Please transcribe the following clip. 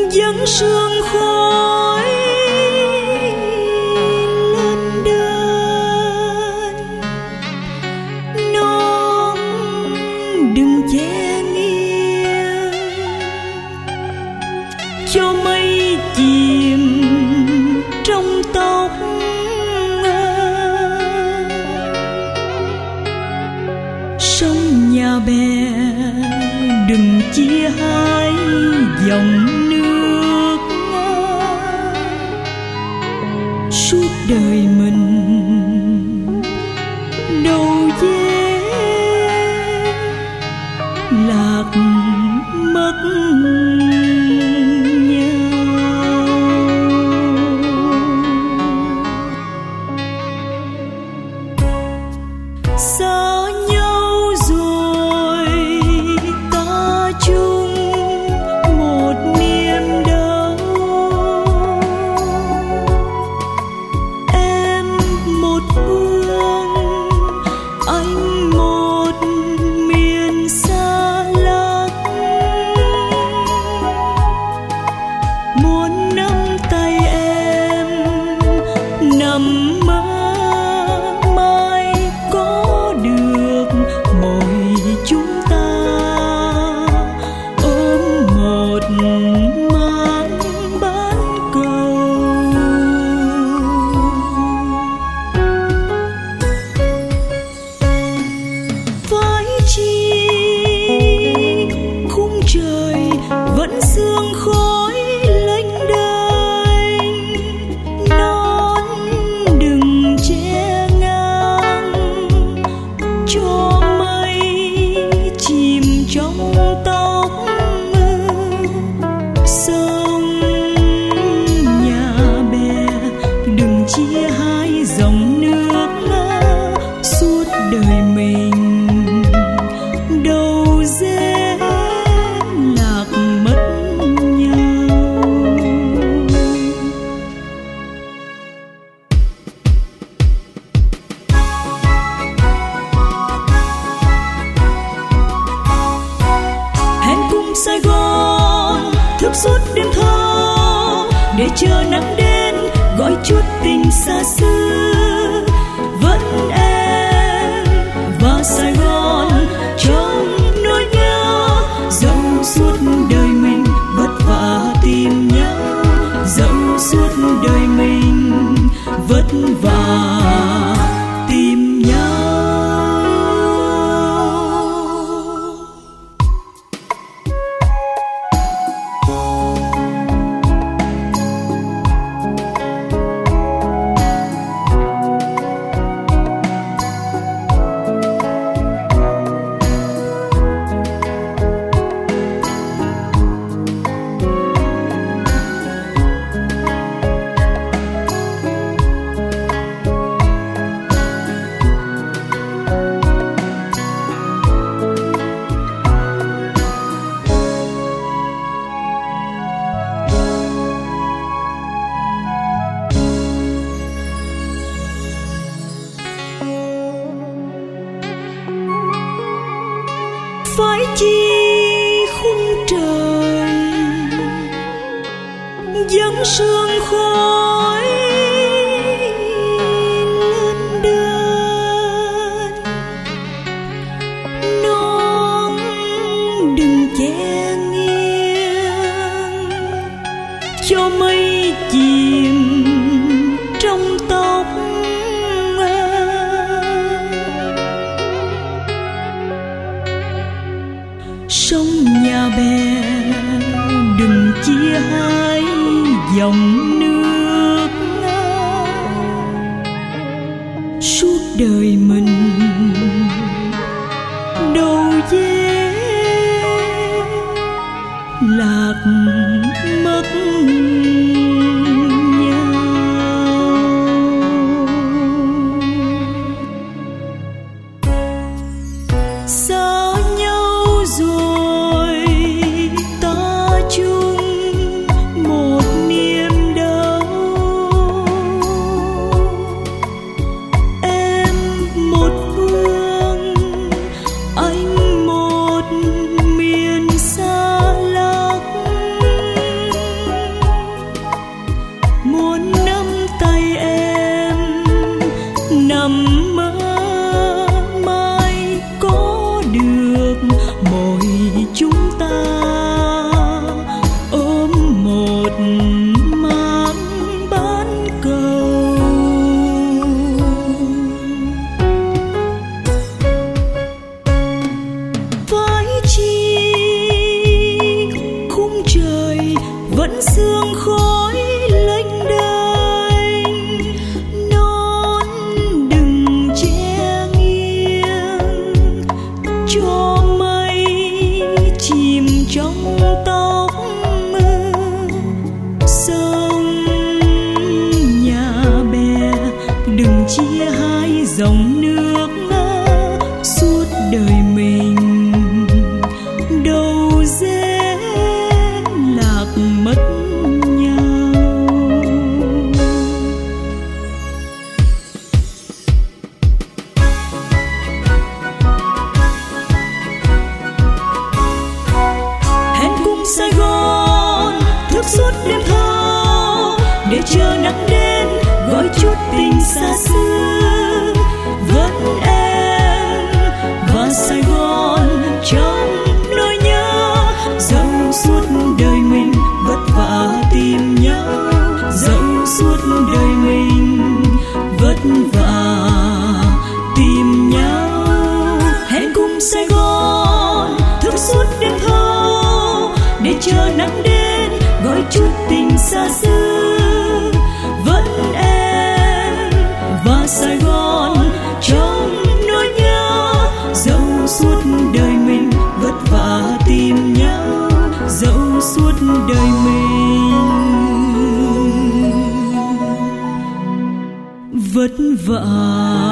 dâng sương khói lên đên. Non đừng che nghiêng cho mây chìm trong tóc. Sông nhà bè đừng chia hai dòng nước. Suốt đời mình đâu dễ lạc mất xa nhau rồi ta chung một niềm đau. Em một phương, anh một miền xa lắc. Muốn nắm tay em nằm mơ chúng ta ôm một mái bán cầu. Phải chi khung trời vẫn sương khói lênh đênh. Non đừng che ngang cho chìm trong tóc. Sông nhà bè đừng chia hai dòng nước. Suốt đời mình đâu dễ lạc mất nhau. Sài Gòn thức suốt đêm thâu để chờ nắng đến gọi chút tình xa xưa. Vẫn em và Sài Gòn trong nỗi nhớ. Dẫu suốt đời mình vất vả tìm nhau. Dẫu suốt đời mình vất vả tìm nhau. Phải chi khung trời dâng sương khói lên đên. Non đừng che nghiêng cho mây chìm trong tóc. Sông nhà bè đừng chia hai dòng nước. Suốt đời mình đâu dễ lạc mất nhau. Xa nhau rồi ta chung một niềm đau. Em một phương, anh một miền xa lắc. vẫn sương khói lênh đênh. Non đừng che nghiêng cho mây chìm trong tóc mưa. Sông nhà bè đừng chia hai dòng nước suốt đời mình. Đâu dễ lạc mất nhau. Hẹn cùng Sài Gòn thức suốt đêm thâu để chờ nắng đến gọi chút tình xa xưa. Vẫn em và Sài Gòn trong nỗi nhớ, dẫu suốt đời mình vất vả tìm nhau, dẫu suốt đời mình vất vả tìm nhau. Hẹn cùng Sài Gòn thức suốt đêm thâu để chờ nắng đến gọi chút tình xa xưa. Vẫn em và Sài Gòn trong nỗi nhớ, dẫu suốt đời mình vất vả tìm nhau, dẫu suốt đời mình vất vả